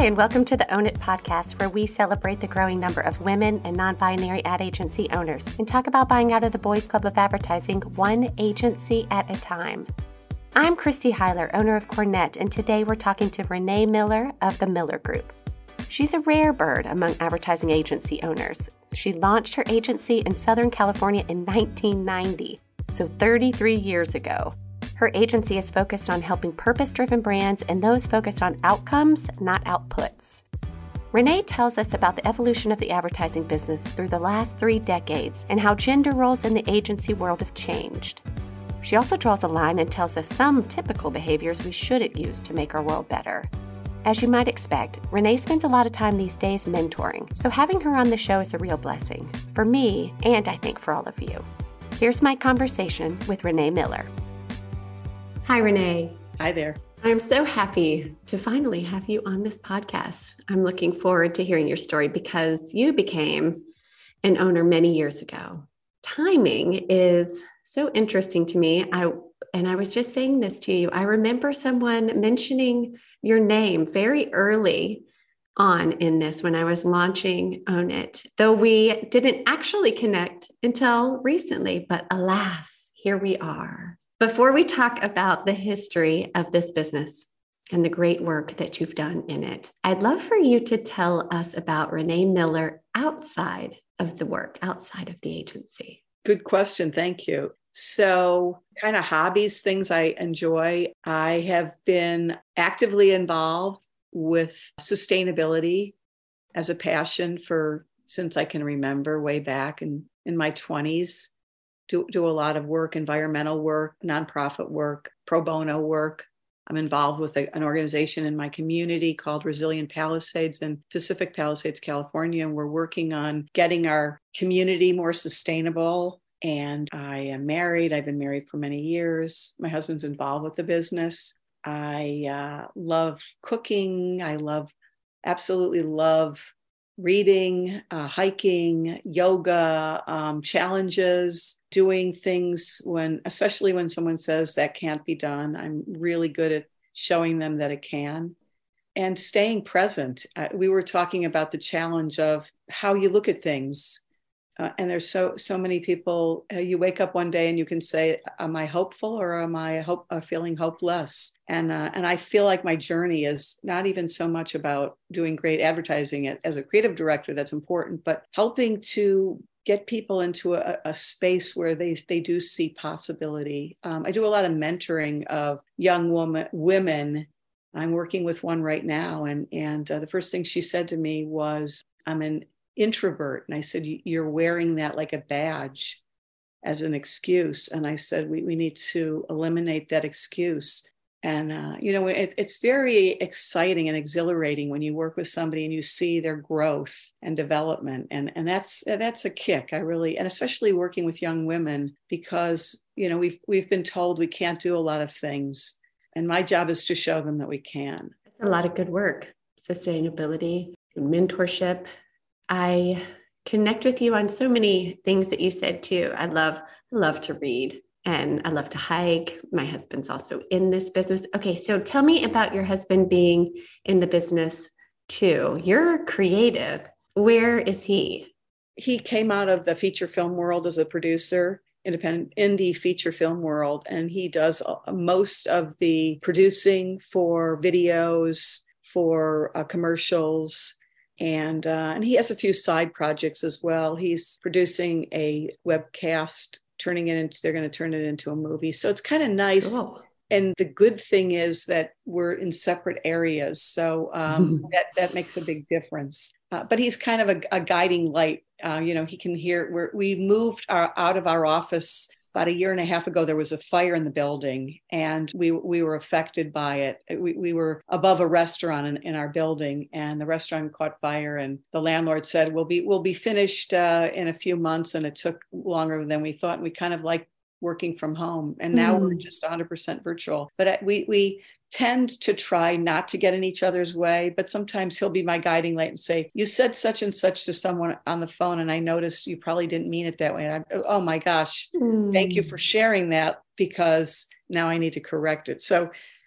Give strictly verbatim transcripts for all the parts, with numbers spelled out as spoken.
Hi, and welcome to the Own It podcast, where we celebrate the growing number of women and non-binary ad agency owners and talk about buying out of the boys' club of advertising one agency at a time. I'm Christy Heiler, owner of Cornett, and today we're talking to Renee Miller of the Miller Group. She's a rare bird among advertising agency owners. She launched her agency in Southern California in nineteen ninety, so thirty-three years ago. Her agency is focused on helping purpose-driven brands and those focused on outcomes, not outputs. Renee tells us about the evolution of the advertising business through the last three decades and how gender roles in the agency world have changed. She also draws a line and tells us some typical behaviors we shouldn't use to make our world better. As you might expect, Renee spends a lot of time these days mentoring, so having her on the show is a real blessing, for me and I think for all of you. Here's my conversation with Renee Miller. Hi, Renee. Hi there. I'm so happy to finally have you on this podcast. I'm looking forward to hearing your story because you became an owner many years ago. Timing is so interesting to me. I and I was just saying this to you. I remember someone mentioning your name very early on in this when I was launching Own It, though we didn't actually connect until recently, but alas, here we are. Before we talk about the history of this business and the great work that you've done in it, I'd love for you to tell us about Renee Miller outside of the work, outside of the agency. Good question. Thank you. So kind of hobbies, things I enjoy. I have been actively involved with sustainability as a passion for since I can remember, way back in, in my twenties. Do, do a lot of work, environmental work, nonprofit work, pro bono work. I'm involved with a, an organization in my community called Resilient Palisades in Pacific Palisades, California. And we're working on getting our community more sustainable. And I am married. I've been married for many years. My husband's involved with the business. I uh, love cooking. I love, absolutely love reading, uh, hiking, yoga, um, challenges, doing things when, especially when someone says that can't be done. I'm really good at showing them that it can. And staying present. Uh, we were talking about the challenge of how you look at things. Uh, and there's so so many people, uh, you wake up one day and you can say, am I hopeful or am I hope, uh, feeling hopeless? And uh, and I feel like my journey is not even so much about doing great advertising as a creative director, that's important, but helping to get people into a, a space where they, they do see possibility. Um, I do a lot of mentoring of young woman, women. I'm working with one right now. And, and uh, the first thing she said to me was, I'm an introvert. And I said, you're wearing that like a badge as an excuse. And I said, we, we need to eliminate that excuse. And, uh, you know, it, it's very exciting and exhilarating when you work with somebody and you see their growth and development. And, and that's, that's a kick. I really, and especially working with young women, because, you know, we've, we've been told we can't do a lot of things. And my job is to show them that we can. It's a lot of good work, sustainability, mentorship. I connect with you on so many things that you said too. I love, love to read and I love to hike. My husband's also in this business. Okay, so tell me about your husband being in the business too. You're creative. Where is he? He came out of the feature film world as a producer, independent indie feature film world, and he does most of the producing for videos, for uh, commercials. And uh, and he has a few side projects as well. He's producing a webcast, turning it into, they're going to turn it into a movie. So it's kind of nice. Cool. And the good thing is that we're in separate areas. So um, that, that makes a big difference. Uh, but he's kind of a, a guiding light. Uh, you know, he can hear, we're, we moved our, out of our office about a year and a half ago. There was a fire in the building and we we were affected by it. We, we were above a restaurant in, in our building and the restaurant caught fire and the landlord said, we'll be, we'll be finished uh, in a few months. And it took longer than we thought. And we kind of like working from home. And now mm. we're just one hundred percent virtual. But we we tend to try not to get in each other's way. But sometimes he'll be my guiding light and say, you said such and such to someone on the phone, and I noticed you probably didn't mean it that way. And I, oh my gosh, mm. thank you for sharing that, because now I need to correct it. So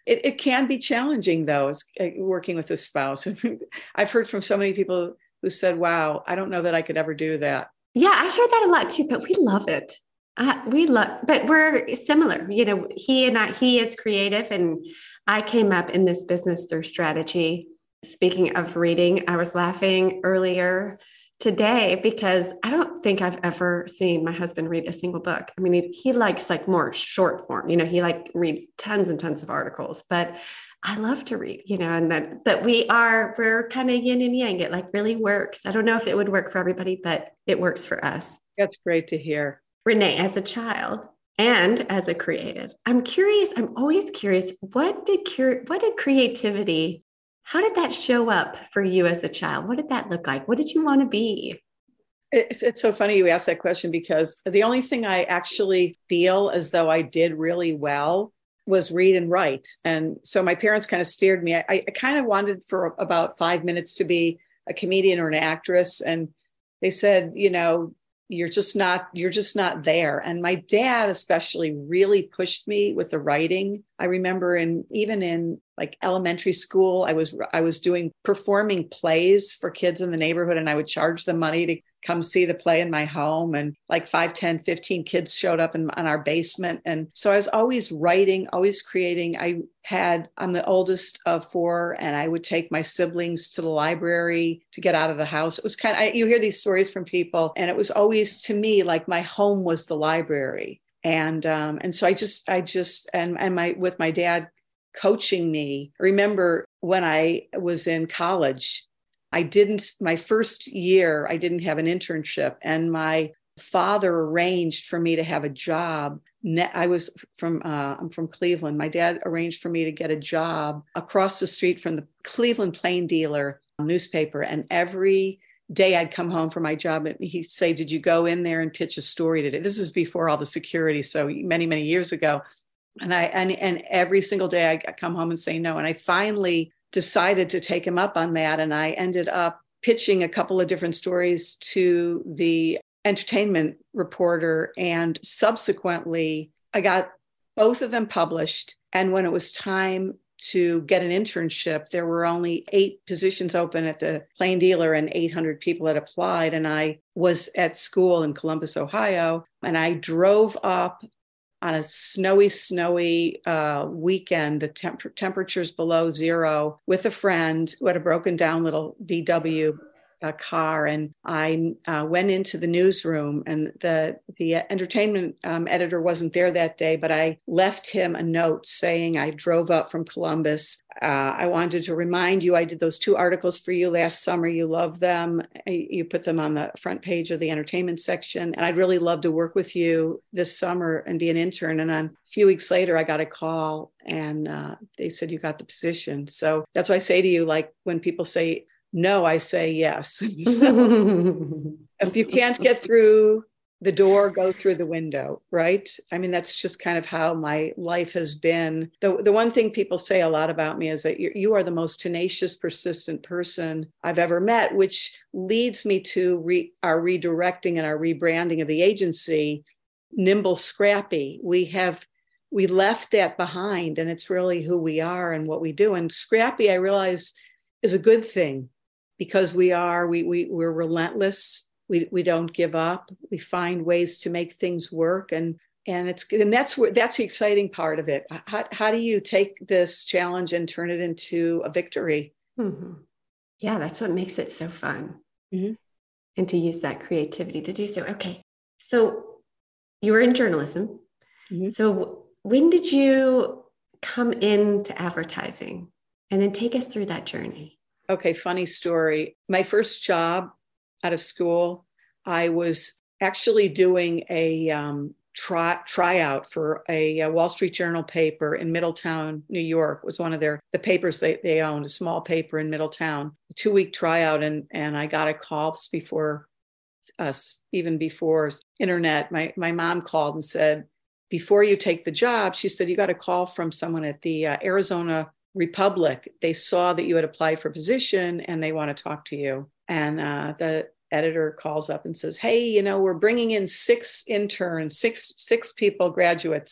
It, it can be challenging, though, as, uh, working with a spouse. I've heard from so many people who said, wow, I don't know that I could ever do that. Yeah, I hear that a lot too, but we love it. Uh, we love, but we're similar. You know, he and I, he is creative, and I came up in this business through strategy. Speaking of reading, I was laughing earlier today because I don't think I've ever seen my husband read a single book. I mean, he, he likes like more short form, you know, he like reads tons and tons of articles, but I love to read, you know, and that, but we are, we're kind of yin and yang. It like really works. I don't know if it would work for everybody, but it works for us. That's great to hear. Renee, as a child and as a creative, I'm curious, I'm always curious, what did cure, what did creativity, how did that show up for you as a child? What did that look like? What did you want to be? It's, it's so funny you asked that question, because the only thing I actually feel as though I did really well was read and write. And so my parents kind of steered me. I, I kind of wanted for about five minutes to be a comedian or an actress. And they said, you know, you're just not, you're just not there. And my dad especially really pushed me with the writing. I remember in, even in like elementary school, I was, I was doing performing plays for kids in the neighborhood, and I would charge them money to come see the play in my home. And like five, ten, fifteen kids showed up in, in our basement. And so I was always writing, always creating. I had, I'm the oldest of four, and I would take my siblings to the library to get out of the house. It was kind of, I, you hear these stories from people, and it was always to me, like my home was the library. And, um, and so I just, I just, and, and my, with my dad coaching me, I remember when I was in college, I didn't, my first year, I didn't have an internship, and my father arranged for me to have a job. I was from, uh, I'm from Cleveland. My dad arranged for me to get a job across the street from the Cleveland Plain Dealer newspaper. And every day I'd come home from my job and he'd say, did you go in there and pitch a story today? This is before all the security. So many, many years ago. And I, and, and every single day I come home and say no. And I finally decided to take him up on that. And I ended up pitching a couple of different stories to the entertainment reporter. And subsequently, I got both of them published. And when it was time to get an internship, there were only eight positions open at the Plain Dealer, and eight hundred people had applied. And I was at school in Columbus, Ohio, and I drove up on a snowy, snowy uh, weekend, the temp- temperatures below zero, with a friend who had a broken down little V W uh, car. And I uh, went into the newsroom, and the, the entertainment um, editor wasn't there that day, but I left him a note saying I drove up from Columbus. Uh, I wanted to remind you, I did those two articles for you last summer. You love them. You put them on the front page of the entertainment section. And I'd really love to work with you this summer and be an intern. And then a few weeks later, I got a call, and uh, they said, you got the position. So that's why I say to you, like when people say no, I say yes. So if you can't get through the door, go through the window, right? I mean, that's just kind of how my life has been. The, the one thing people say a lot about me is that you, you are the most tenacious, persistent person I've ever met, which leads me to re, our redirecting and our rebranding of the agency, Nimble Scrappy. We have, we left that behind, and it's really who we are and what we do. And Scrappy, I realize, is a good thing, because we are, we, we, we're relentless. We we don't give up. We find ways to make things work, and and it's and that's where that's the exciting part of it. How how do you take this challenge and turn it into a victory? Mm-hmm. Yeah, that's what makes it so fun, mm-hmm. and to use that creativity to do so. Okay, so you were in journalism. Mm-hmm. So when did you come into advertising, and then take us through that journey? Okay, funny story. My first job out of school, I was actually doing a um, try, tryout for a, a Wall Street Journal paper in Middletown, New York. It was one of their the papers they, they owned, a small paper in Middletown, a two-week tryout. And, and I got a call before us, even before internet. My, my mom called and said, before you take the job, she said, you got a call from someone at the uh, Arizona Republic. They saw that you had applied for a position, and they want to talk to you. And uh, the editor calls up and says, hey, you know, we're bringing in six interns, six, six people, graduates.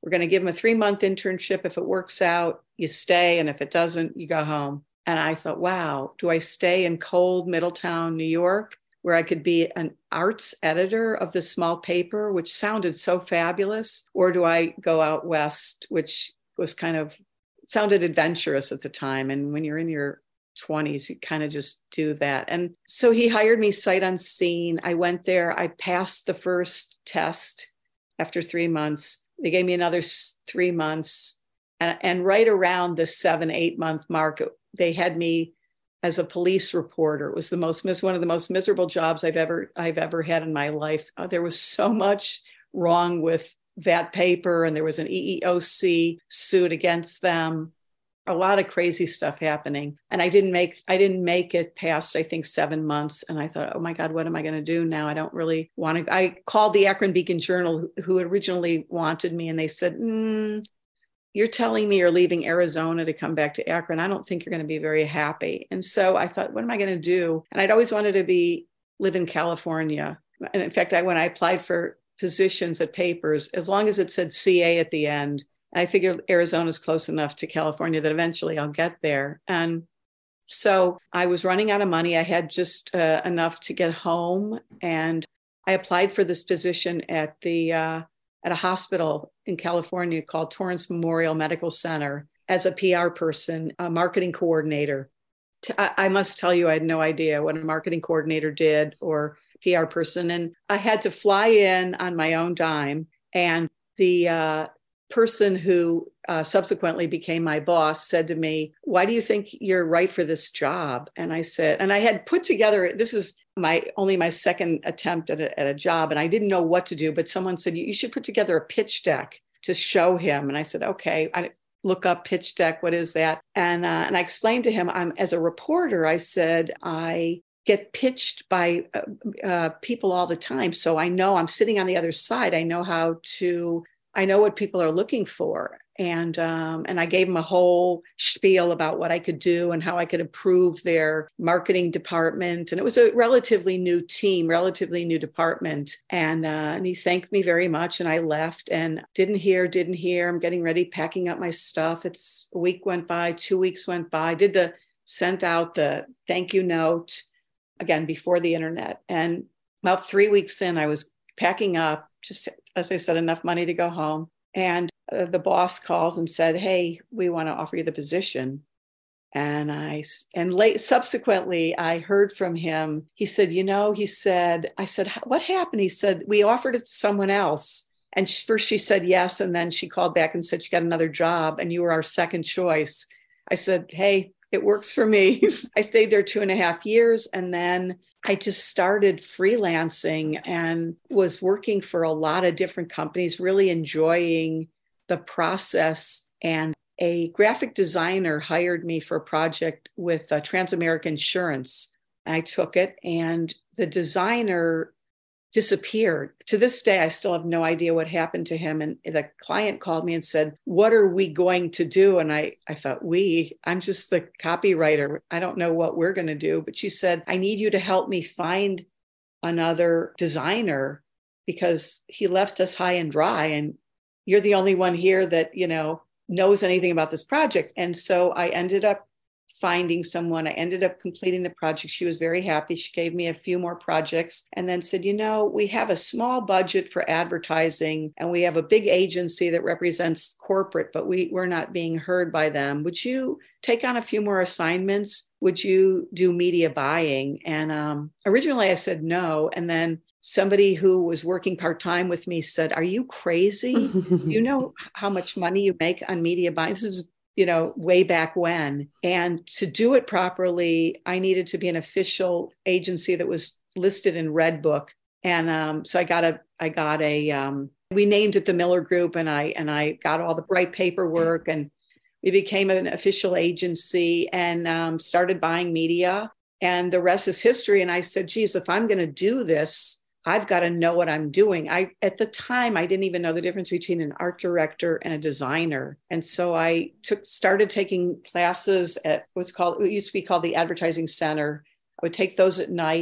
We're going to give him a three month internship. If it works out, you stay. And if it doesn't, you go home. And I thought, wow, do I stay in cold Middletown, New York, where I could be an arts editor of this small paper, which sounded so fabulous? Or do I go out west, which was kind of sounded adventurous at the time? And when you're in your twenties, you kind of just do that. And so he hired me sight unseen. I went there. I passed the first test after three months. They gave me another three months. And, and right around the seven, eight month mark, they had me as a police reporter. It was the most, one of the most miserable jobs I've ever, I've ever had in my life. Uh, there was so much wrong with that paper, and there was an E E O C suit against them. A lot of crazy stuff happening. And I didn't make, I didn't make it past, I think, seven months. And I thought, oh my God, what am I going to do now? I don't really want to. I called the Akron Beacon Journal, who originally wanted me. And they said, mm, you're telling me you're leaving Arizona to come back to Akron. I don't think you're going to be very happy. And so I thought, what am I going to do? And I'd always wanted to be, live in California. And in fact, I, when I applied for positions at papers, as long as it said C A at the end, I figured Arizona's close enough to California that eventually I'll get there. And so I was running out of money. I had just uh, enough to get home. And I applied for this position at the uh, at a hospital in California called Torrance Memorial Medical Center as a P R person, a marketing coordinator. I must tell you, I had no idea what a marketing coordinator did or P R person. And I had to fly in on my own dime. And the uh, person who uh, subsequently became my boss said to me, why do you think you're right for this job? And I said, and I had put together, this is my only my second attempt at a, at a job, and I didn't know what to do, but someone said, you should put together a pitch deck to show him. And I said, okay, I look up pitch deck. What is that? And, uh, and I explained to him, I'm as a reporter, I said, I get pitched by uh, uh, people all the time. So I know I'm sitting on the other side. I know how to I know what people are looking for. And um, and I gave them a whole spiel about what I could do and how I could improve their marketing department. And it was a relatively new team, relatively new department. And, uh, and he thanked me very much. And I left and didn't hear, didn't hear. I'm getting ready, packing up my stuff. It's a week went by, two weeks went by. I did the, sent out the thank you note, again, before the internet. And about three weeks in, I was packing up, just as I said, enough money to go home. And uh, the boss calls and said, hey, we want to offer you the position. And I, and late subsequently, I heard from him. He said, you know, he said, I said, what happened? He said, we offered it to someone else. And first she said yes. And then she called back and said, she got another job and you were our second choice. I said, hey, it works for me. I stayed there two and a half years. And then I just started freelancing and was working for a lot of different companies, really enjoying the process. And a graphic designer hired me for a project with uh, Transamerica Insurance. I took it, and the designer disappeared. To this day, I still have no idea what happened to him. And the client called me and said, what are we going to do? And I, I thought, we, I'm just the copywriter. I don't know what we're going to do. But she said, I need you to help me find another designer because he left us high and dry. And you're the only one here that, you know, knows anything about this project. And so I ended up finding someone. I ended up completing the project. She was very happy. She gave me a few more projects and then said, you know, we have a small budget for advertising and we have a big agency that represents corporate, but we, we're not being heard by them. Would you take on a few more assignments? Would you do media buying? And um, originally I said no. And then somebody who was working part-time with me said, are you crazy? You know how much money you make on media buying? This is you know, way back when. And to do it properly, I needed to be an official agency that was listed in Red Book. And um, so I got a, I got a, um, we named it the Miller Group, and I, and I got all the right paperwork, and we became an official agency and um, started buying media. And the rest is history. And I said, geez, if I'm going to do this, I've got to know what I'm doing. I, at the time, I didn't even know the difference between an art director and a designer. And so I took, started taking classes at what's called, it used to be called the Advertising Center. I would take those at night.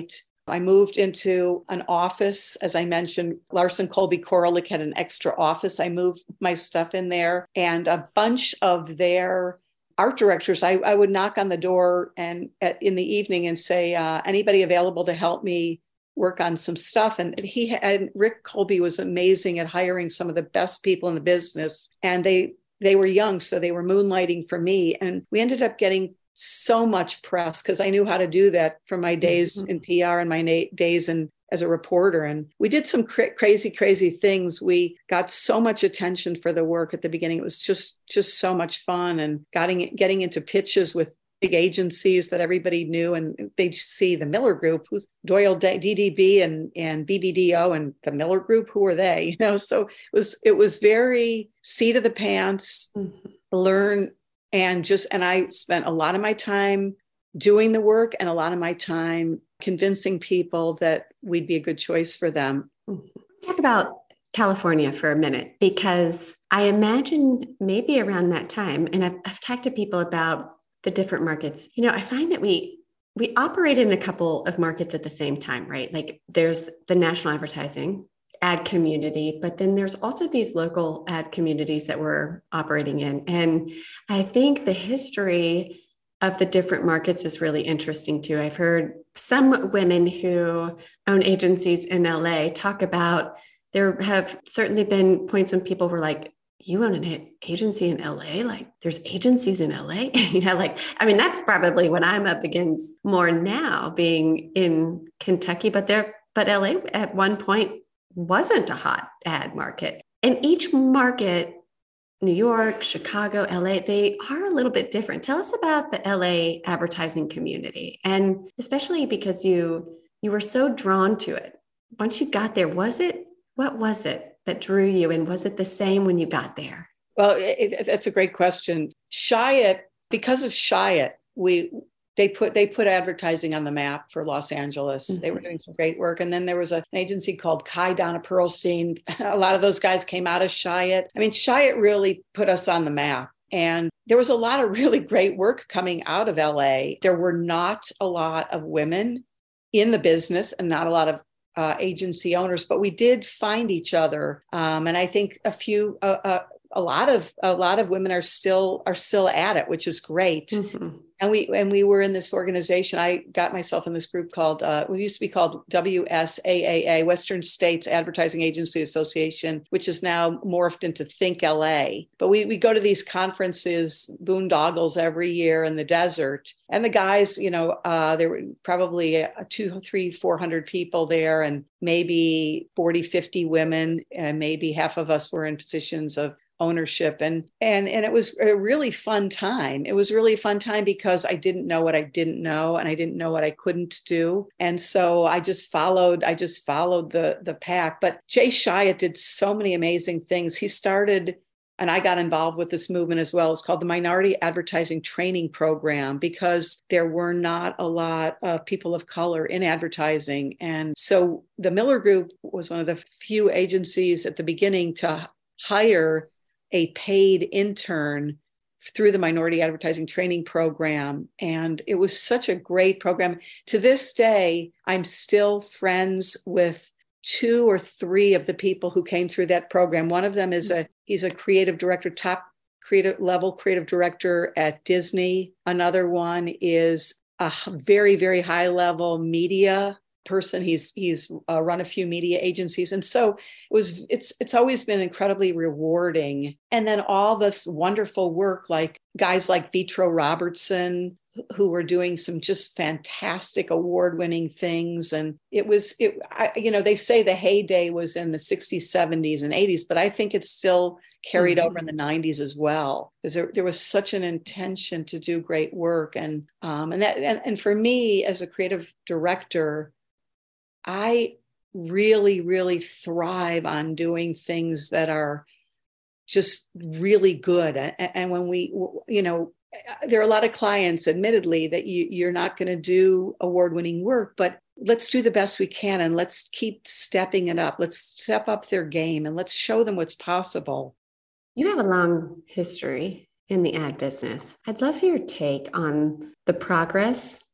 I moved into an office. As I mentioned, Larson Colby Korelick had an extra office. I moved my stuff in there, and a bunch of their art directors, I, I would knock on the door and at, in the evening and say, uh, anybody available to help me work on some stuff. And he had, Rick Colby was amazing at hiring some of the best people in the business. And they, they were young, so they were moonlighting for me. And we ended up getting so much press because I knew how to do that from my days mm-hmm. in P R and my na- days in as a reporter. And we did some cra- crazy, crazy things. We got so much attention for the work at the beginning. It was just, just so much fun, and getting, getting into pitches with big agencies that everybody knew, and they'd see the Miller Group, who's Doyle D D B and, and B B D O, and the Miller Group, who are they? You know, so it was, it was very seat of the pants, mm-hmm. learn, and just, and I spent a lot of my time doing the work and a lot of my time convincing people that we'd be a good choice for them. Talk about California for a minute, because I imagine maybe around that time, and I've, I've talked to people about the different markets, you know, I find that we, we operate in a couple of markets at the same time, right? Like there's the national advertising ad community, but then there's also these local ad communities that we're operating in. And I think the history of the different markets is really interesting too. I've heard some women who own agencies in L A talk about, there have certainly been points when people were like, you own an agency in L A? Like there's agencies in L A? You know, like, I mean, that's probably what I'm up against more now, being in Kentucky, but there, but L A at one point wasn't a hot ad market. And each market, New York, Chicago, L A, they are a little bit different. Tell us about the L A advertising community, and especially because you you were so drawn to it. Once you got there, was it, what was it that drew you? And was it the same when you got there? Well, it, it, that's a great question. Chiat, because of Chiat, we they put they put advertising on the map for Los Angeles. Mm-hmm. They were doing some great work. And then there was a, an agency called Kai Donna Perlstein. A lot of those guys came out of Chiat. I mean, Chiat really put us on the map. And there was a lot of really great work coming out of L A. There were not a lot of women in the business and not a lot of uh, agency owners, but we did find each other. Um, and I think a few, uh, uh, a lot of a lot of women are still are still at it, which is great. Mm-hmm. And we and we were in this organization. I got myself in this group called, uh, it used to be called W S A A A, Western States Advertising Agency Association, which is now morphed into Think L A. But we we go to these conferences, boondoggles, every year in the desert. And the guys, you know, uh, there were probably a two, three, four hundred people there, and maybe forty, fifty women, and maybe half of us were in positions of ownership. And, and, and it was a really fun time. It was really a fun time because I didn't know what I didn't know, and I didn't know what I couldn't do. And so I just followed, I just followed the, the pack. But Jay Chiat did so many amazing things. He started, and I got involved with this movement as well. It's called the Minority Advertising Training Program, because there were not a lot of people of color in advertising. And so the Miller Group was one of the few agencies at the beginning to hire a paid intern through the Minority Advertising Training Program. And it was such a great program. To this day, I'm still friends with two or three of the people who came through that program. One of them is a, he's a creative director, top creative level creative director at Disney. Another one is a very, very high level media person. He's he's uh, run a few media agencies. And so it was it's it's always been incredibly rewarding. And then all this wonderful work, like guys like Vitro Robertson, who were doing some just fantastic award-winning things. And it was, it I, you know, they say the heyday was in the sixties, seventies, and eighties, but I think it's still carried mm-hmm. over in the nineties as well, because there, there was such an intention to do great work. And um, and that and, and for me as a creative director, I really, really thrive on doing things that are just really good. And, and when we, you know, there are a lot of clients, admittedly, that you, you're not going to do award-winning work, but let's do the best we can, and let's keep stepping it up. Let's step up their game, and let's show them what's possible. You have a long history in the ad business. I'd love your take on the progress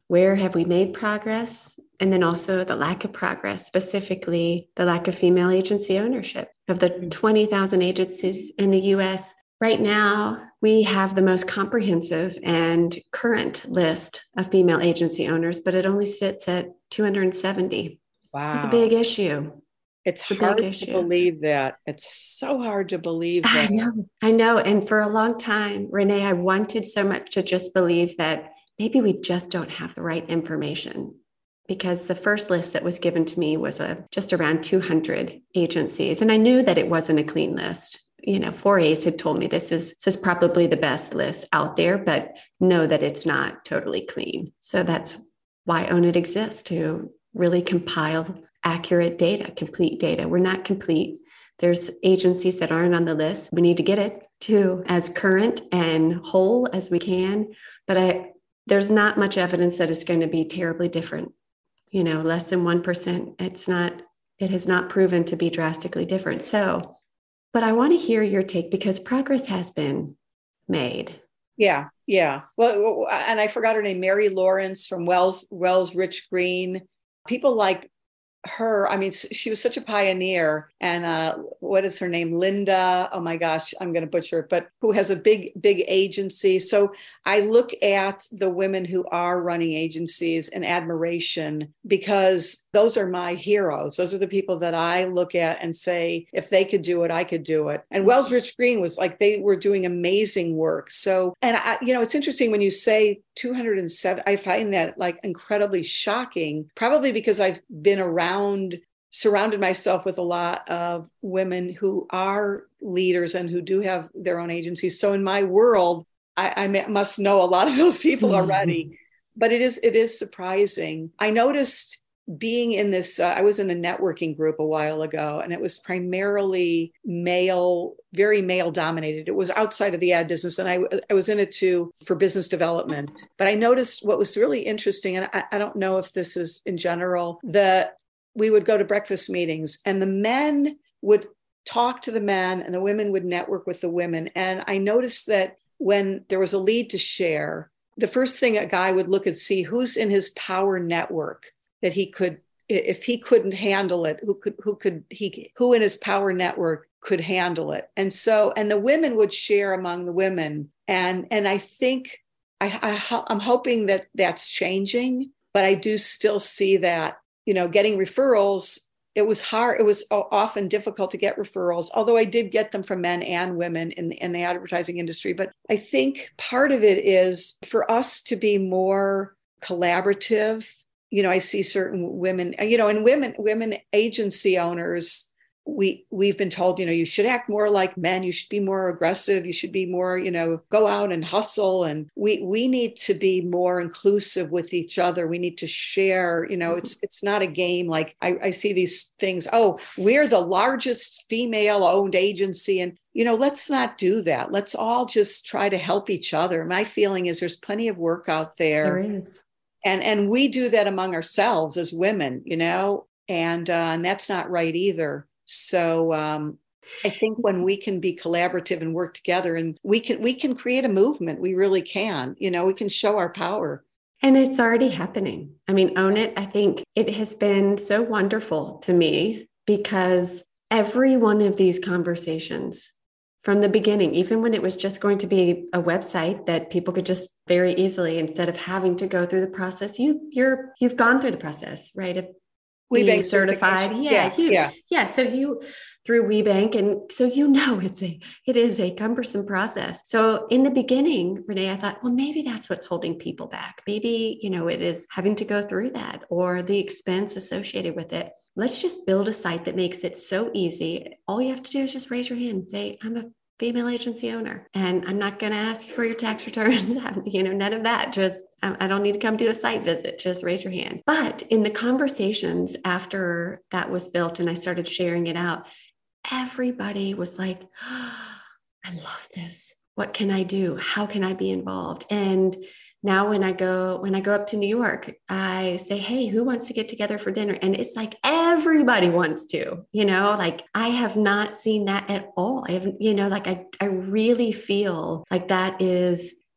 where have we made progress? And then also the lack of progress, specifically the lack of female agency ownership. Of the twenty thousand agencies in the U S, right now, we have the most comprehensive and current list of female agency owners, but it only sits at two hundred seventy. Wow. It's a big issue. It's, it's hard to believe that. It's so hard to believe that. I know. I know. And for a long time, Renee, I wanted so much to just believe that maybe we just don't have the right information. Because the first list that was given to me was a, just around two hundred agencies. And I knew that it wasn't a clean list. You know, four A's had told me this is, this is probably the best list out there, but know that it's not totally clean. So that's why Own It exists, to really compile accurate data, complete data. We're not complete. There's agencies that aren't on the list. We need to get it to as current and whole as we can. But I, there's not much evidence that it's going to be terribly different. You know, less than one percent. It's not, it has not proven to be drastically different. So, but I want to hear your take, because progress has been made. Yeah. Yeah. Well, and I forgot her name, Mary Lawrence from Wells, Wells Rich Green. People like her. I mean, she was such a pioneer. And uh, what is her name? Linda. Oh my gosh, I'm going to butcher it, but who has a big, big agency. So I look at the women who are running agencies in admiration, because those are my heroes. Those are the people that I look at and say, if they could do it, I could do it. And Wells Rich Green was like, they were doing amazing work. So, and I, you know, it's interesting when you say two hundred seven, I find that like incredibly shocking, probably because I've been around, surrounded myself with a lot of women who are leaders and who do have their own agencies. So in my world, I, I must know a lot of those people already, but it is, it is surprising. I noticed being in this, uh, I was in a networking group a while ago, and it was primarily male, very male dominated. It was outside of the ad business. And I, I was in it too for business development. But I noticed what was really interesting, and I, I don't know if this is in general, that we would go to breakfast meetings and the men would talk to the men and the women would network with the women. And I noticed that when there was a lead to share, the first thing a guy would look and see who's in his power network that he could, if he couldn't handle it, who could, who could he, who in his power network could handle it. And so, and the women would share among the women. And, and I think I, I I'm hoping that that's changing, but I do still see that, you know, getting referrals, it was hard. It was often difficult to get referrals, although I did get them from men and women in, in the advertising industry. But I think part of it is for us to be more collaborative. You know, I see certain women, you know, and women, women agency owners, we, we've been told, you know, you should act more like men. You should be more aggressive. You should be more, you know, go out and hustle. And we, we need to be more inclusive with each other. We need to share, you know, it's, it's not a game. Like I, I see these things. Oh, we're the largest female owned agency. And, you know, let's not do that. Let's all just try to help each other. My feeling is there's plenty of work out there. There is. And, and we do that among ourselves as women, you know, and, uh, and that's not right either. So um, I think when we can be collaborative and work together, and we can we can create a movement, we really can, you know, we can show our power. And it's already happening. I mean, Own It, I think it has been so wonderful to me, because every one of these conversations from the beginning, even when it was just going to be a website that people could just very easily, instead of having to go through the process, you you're you've gone through the process, right? If being certified. Yeah, yeah, you, yeah. Yeah. So you through WeBank. And so, you know, it's a, it is a cumbersome process. So in the beginning, Renee, I thought, well, maybe that's what's holding people back. Maybe, you know, it is having to go through that or the expense associated with it. Let's just build a site that makes it so easy. All you have to do is just raise your hand and say, I'm a female agency owner, and I'm not going to ask you for your tax returns, you know, none of that. Just, I don't need to come do a site visit. Just raise your hand. But in the conversations after that was built and I started sharing it out, everybody was like, oh, I love this. What can I do? How can I be involved? And now when I go, when I go up to New York, I say, hey, who wants to get together for dinner? And it's like, everybody wants to, you know, like I have not seen that at all. I haven't, you know, like I, I really feel like that is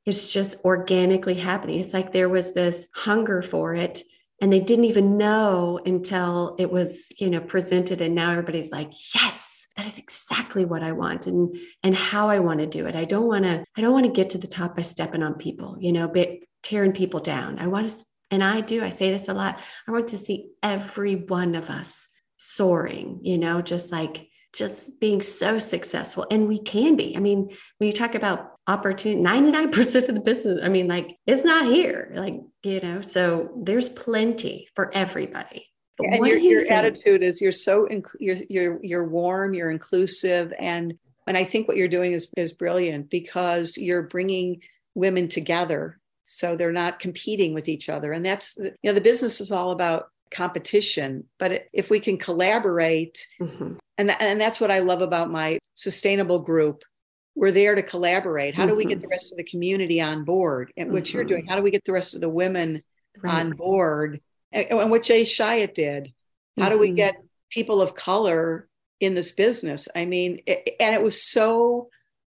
it's just organically happening. It's like there was this hunger for it, and they didn't even know until it was, you know, presented. And now everybody's like, yes, that is exactly what I want, and and how I want to do it. I don't want to, I don't want to get to the top by stepping on people, you know, but tearing people down. I want to, and I do, I say this a lot. I want to see every one of us soaring, you know, just like, just being so successful. And we can be. I mean, when you talk about opportunity, ninety-nine percent of the business, I mean, like, it's not here, like, you know, so there's plenty for everybody. But And what your, do you your think? attitude is you're so, inc- you're, you're, you're warm, you're inclusive. And, and I think what you're doing is, is brilliant, because you're bringing women together. So they're not competing with each other. And that's, you know, the business is all about competition, but if we can collaborate, mm-hmm. and, th- and that's what I love about my sustainable group. We're there to collaborate. How mm-hmm. do we get the rest of the community on board? And what mm-hmm. you're doing, how do we get the rest of the women right. on board? And, and what Jay Chiat did, how mm-hmm. do we get people of color in this business? I mean, it, and it was so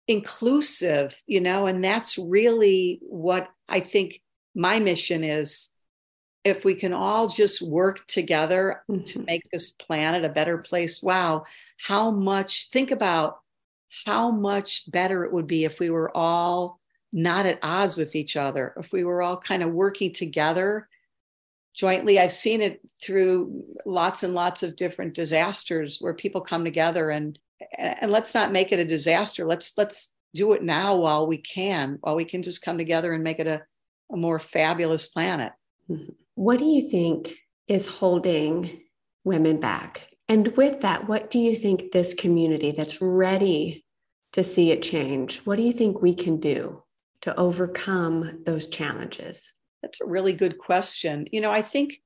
inclusive, you know, and that's really what I think my mission is. If we can all just work together mm-hmm. to make this planet a better place, wow, how much, think about how much better it would be if we were all not at odds with each other, if we were all kind of working together jointly. I've seen it through lots and lots of different disasters where people come together, and and let's not make it a disaster. Let's let's do it now while we can, while we can just come together and make it a, a more fabulous planet. Mm-hmm. What do you think is holding women back? And with that, what do you think this community that's ready to see it change, what do you think we can do to overcome those challenges? That's a really good question. You know, I think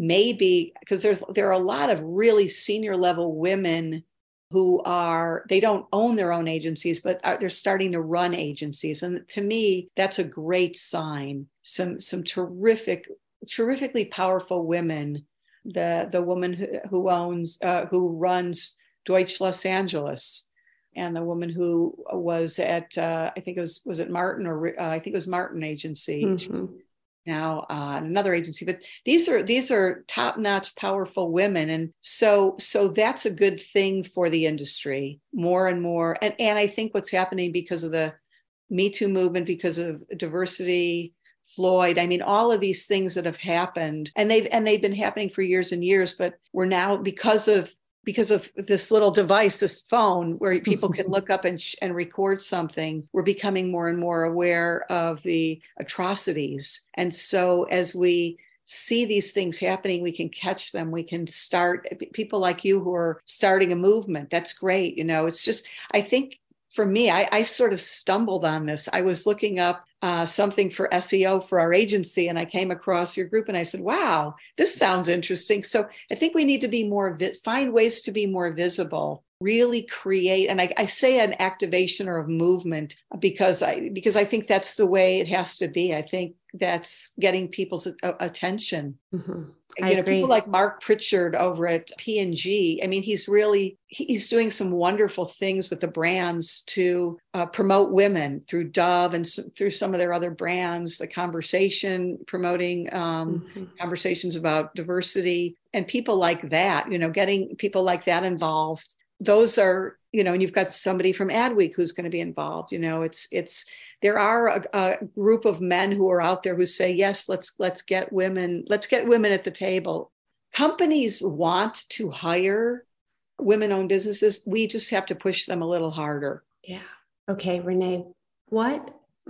maybe because there's there are a lot of really senior level women who are, they don't own their own agencies, but are, they're starting to run agencies. And to me, that's a great sign. Some some terrific terrifically powerful women, the the woman who, who owns, uh, who runs Deutsch Los Angeles, and the woman who was at, uh, I think it was, was it Martin or uh, I think it was Martin Agency. Mm-hmm. Now uh, another agency, but these are these are top-notch, powerful women, and so so that's a good thing for the industry. More and more, and and I think what's happening because of the Me Too movement, because of diversity. Floyd, I mean, all of these things that have happened, and they've and they've been happening for years and years, but we're now, because of because of this little device, this phone, where people can look up and and record something, we're becoming more and more aware of the atrocities. And so as we see these things happening, we can catch them. We can start, people like you who are starting a movement. That's great. You know, it's just, I think for me, I, I sort of stumbled on this. I was looking up uh, something for S E O for our agency, and I came across your group, and I said, wow, this sounds interesting. So I think we need to be more, vi- find ways to be more visible, really create. And I, I say an activation or a movement because I, because I think that's the way it has to be. I think that's getting people's a- attention. Mm-hmm. I you know, agree. People like Mark Pritchard over at P and G. I mean, he's really, he's doing some wonderful things with the brands to uh, promote women through Dove and so, through some of their other brands, the conversation, promoting um, mm-hmm. conversations about diversity, and people like that, you know, getting people like that involved. Those are, you know, and you've got somebody from Adweek who's going to be involved. You know, it's, it's, there are a, a group of men who are out there who say, yes, let's, let's get women, let's get women at the table. Companies want to hire women-owned businesses. We just have to push them a little harder. Yeah. Okay, Renee, what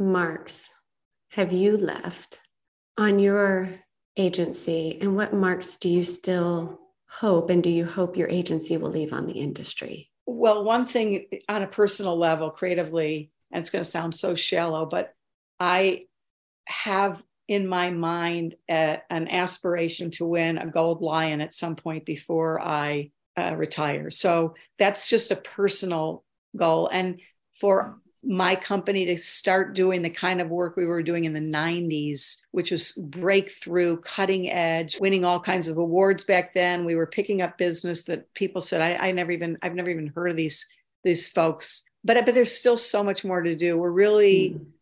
marks have you left on your agency, and what marks do you still hope, and do you hope your agency will leave on the industry? Well, one thing on a personal level, creatively, and it's going to sound so shallow, but I have in my mind a, an aspiration to win a gold lion at some point before I uh, retire. So that's just a personal goal. And for my company to start doing the kind of work we were doing in the nineties, which was breakthrough, cutting edge, winning all kinds of awards back then. We were picking up business that people said, I, I never even, I've never even heard of these, these folks. But, but there's still so much more to do. We're really, mm.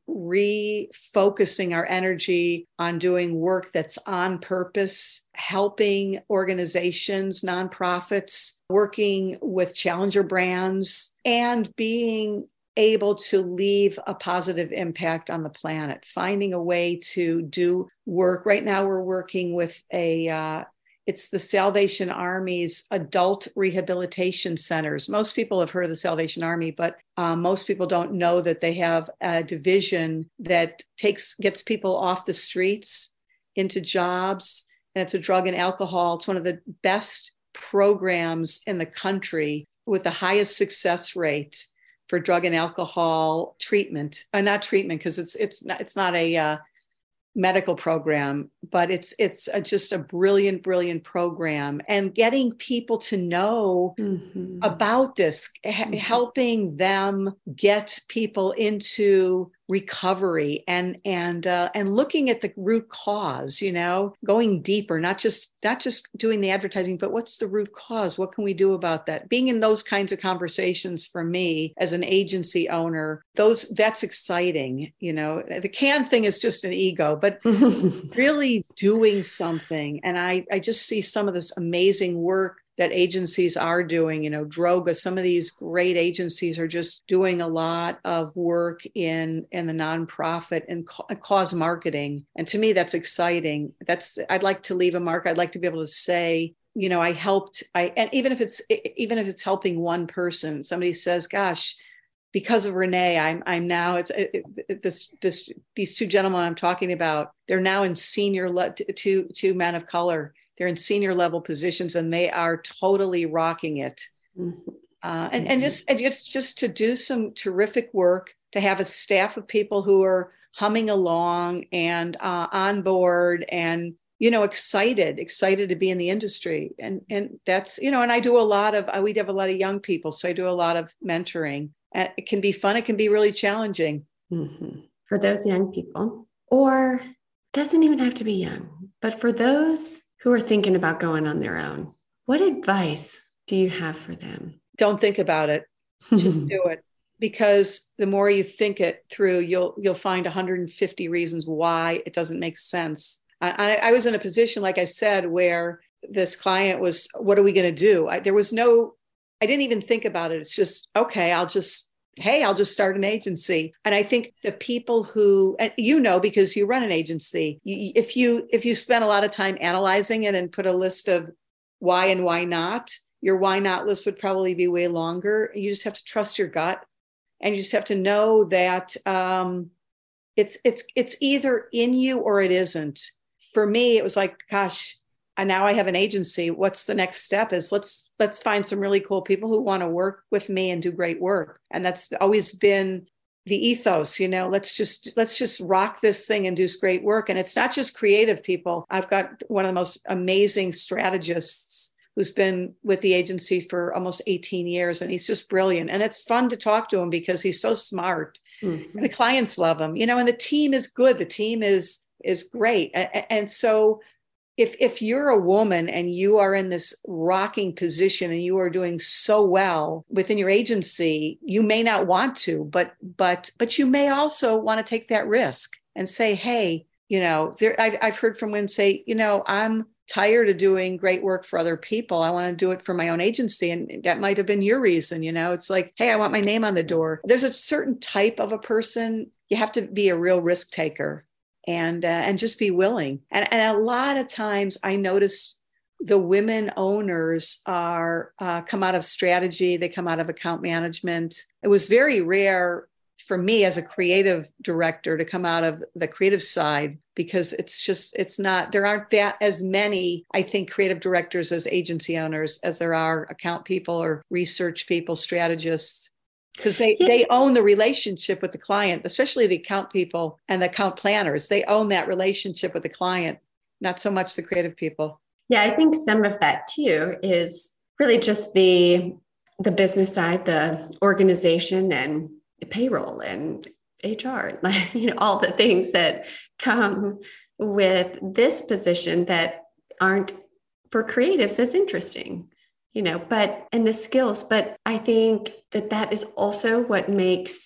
refocusing our energy on doing work that's on purpose, helping organizations, nonprofits, working with challenger brands, and being able to leave a positive impact on the planet, finding a way to do work. Right now, we're working with a, uh, it's the Salvation Army's adult rehabilitation centers. Most people have heard of the Salvation Army, but um, most people don't know that they have a division that takes, gets people off the streets into jobs. And it's a drug and alcohol. It's one of the best programs in the country with the highest success rate for drug and alcohol treatment, uh, not treatment, because it's it's not it's not a uh, medical program, but it's it's a, just a brilliant, brilliant program. And getting people to know mm-hmm. about this, mm-hmm. h- helping them get people into recovery and and uh, and looking at the root cause, you know, going deeper, not just not just doing the advertising, but what's the root cause? What can we do about that? Being in those kinds of conversations for me as an agency owner, those that's exciting. You know, the can thing is just an ego, but really doing something. And I I just see some of this amazing work that agencies are doing, you know, Droga, some of these great agencies are just doing a lot of work in, in the nonprofit and cause marketing. And to me, that's exciting. That's, I'd like to leave a mark. I'd like to be able to say, you know, I helped, I, and even if it's, even if it's helping one person, somebody says, gosh, because of Renee, I'm, I'm now, it's it, it, this, this, these two gentlemen I'm talking about, they're now in senior, le- two, two men of color. They're in senior level positions and they are totally rocking it. Mm-hmm. Uh, and, mm-hmm. and just and it's just to do some terrific work, to have a staff of people who are humming along and uh, on board and, you know, excited, excited to be in the industry. And, and that's, you know, and I do a lot of, we have a lot of young people. So I do a lot of mentoring. And it can be fun. It can be really challenging. Mm-hmm. For those young people, or doesn't even have to be young, but for those who are thinking about going on their own, what advice do you have for them? Don't think about it. Just do it. Because the more you think it through, you'll you'll find one hundred fifty reasons why it doesn't make sense. I, I was in a position, like I said, where this client was, what are we going to do? I, there was no, I didn't even think about it. It's just, okay, I'll just, hey, I'll just start an agency. And I think the people who, and you know, because you run an agency, you, if you if you spend a lot of time analyzing it and put a list of why and why not, your why not list would probably be way longer. You just have to trust your gut, and you just have to know that um, it's it's it's either in you or it isn't. For me, it was like, gosh, and now I have an agency. What's the next step is let's let's find some really cool people who want to work with me and do great work. And that's always been the ethos, you know, let's just let's just rock this thing and do great work. And it's not just creative people. I've got one of the most amazing strategists who's been with the agency for almost eighteen years. And he's just brilliant. And it's fun to talk to him because he's so smart. Mm-hmm. And the clients love him, you know, and the team is good. The team is is great. And, and so If if you're a woman and you are in this rocking position and you are doing so well within your agency, you may not want to, but but but you may also want to take that risk and say, hey, you know, there, I've, I've heard from women say, you know, I'm tired of doing great work for other people. I want to do it for my own agency. And that might have been your reason. You know, it's like, hey, I want my name on the door. There's a certain type of a person. You have to be a real risk taker. And uh, and just be willing. And, and a lot of times I notice the women owners are uh, come out of strategy. They come out of account management. It was very rare for me as a creative director to come out of the creative side because it's just, it's not, there aren't that as many, I think, creative directors as agency owners as there are account people or research people, strategists. Because they, yeah. they own the relationship with the client, especially the account people and the account planners. They own that relationship with the client, not so much the creative people. Yeah, I think some of that too is really just the the business side, the organization and the payroll and H R, like, you know, all the things that come with this position that aren't for creatives as interesting. You know, but, and the skills, but I think that that is also what makes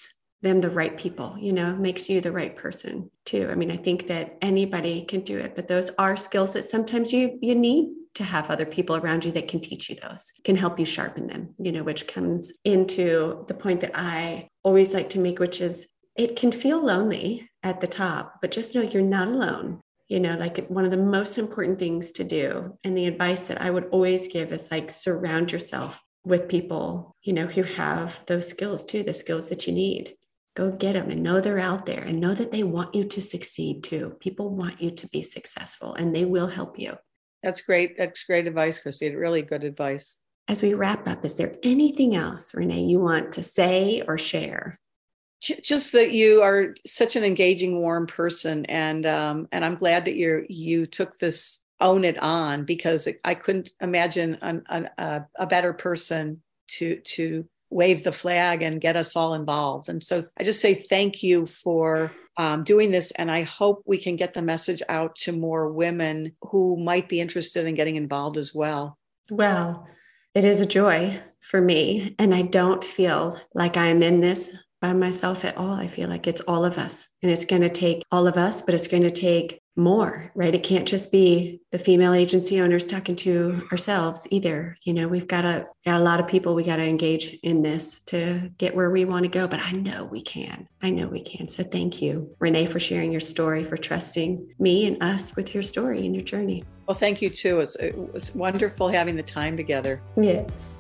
them the right people, you know, makes you the right person too. I mean, I think that anybody can do it, but those are skills that sometimes you you need to have other people around you that can teach you those, can help you sharpen them, you know, which comes into the point that I always like to make, which is it can feel lonely at the top, but just know you're not alone. You know, like one of the most important things to do, and the advice that I would always give is like surround yourself with people, you know, who have those skills too, the skills that you need. Go get them and know they're out there and know that they want you to succeed too. People want you to be successful and they will help you. That's great. That's great advice, Christy. Really good advice. As we wrap up, is there anything else, Renee, you want to say or share? Just that you are such an engaging, warm person. And um, and I'm glad that you you took this Own It on, because I couldn't imagine an, an, a, a better person to to wave the flag and get us all involved. And so I just say thank you for um, doing this. And I hope we can get the message out to more women who might be interested in getting involved as well. Well, it is a joy for me. And I don't feel like I'm in this by myself at all. I feel like it's all of us, and it's going to take all of us, but it's going to take more, right? It can't just be the female agency owners talking to ourselves either. You know, we've got a, got a lot of people we got to engage in this to get where we want to go, but I know we can. I know we can. So thank you, Renee, for sharing your story, for trusting me and us with your story and your journey. Well, thank you too. It's, it was wonderful having the time together. Yes.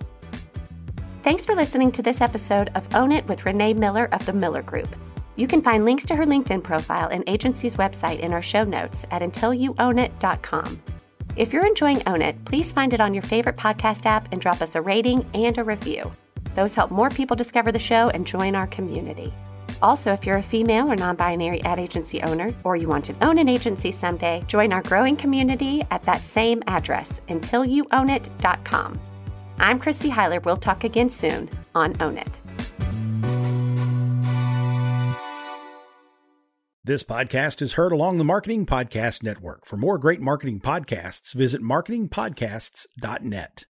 Thanks for listening to this episode of Own It with Renee Miller of the Miller Group. You can find links to her LinkedIn profile and agency's website in our show notes at until you own it dot com. If you're enjoying Own It, please find it on your favorite podcast app and drop us a rating and a review. Those help more people discover the show and join our community. Also, if you're a female or non-binary ad agency owner, or you want to own an agency someday, join our growing community at that same address, until you own it dot com. I'm Christy Heiler. We'll talk again soon on Own It. This podcast is heard along the Marketing Podcast Network. For more great marketing podcasts, visit marketing podcasts dot net.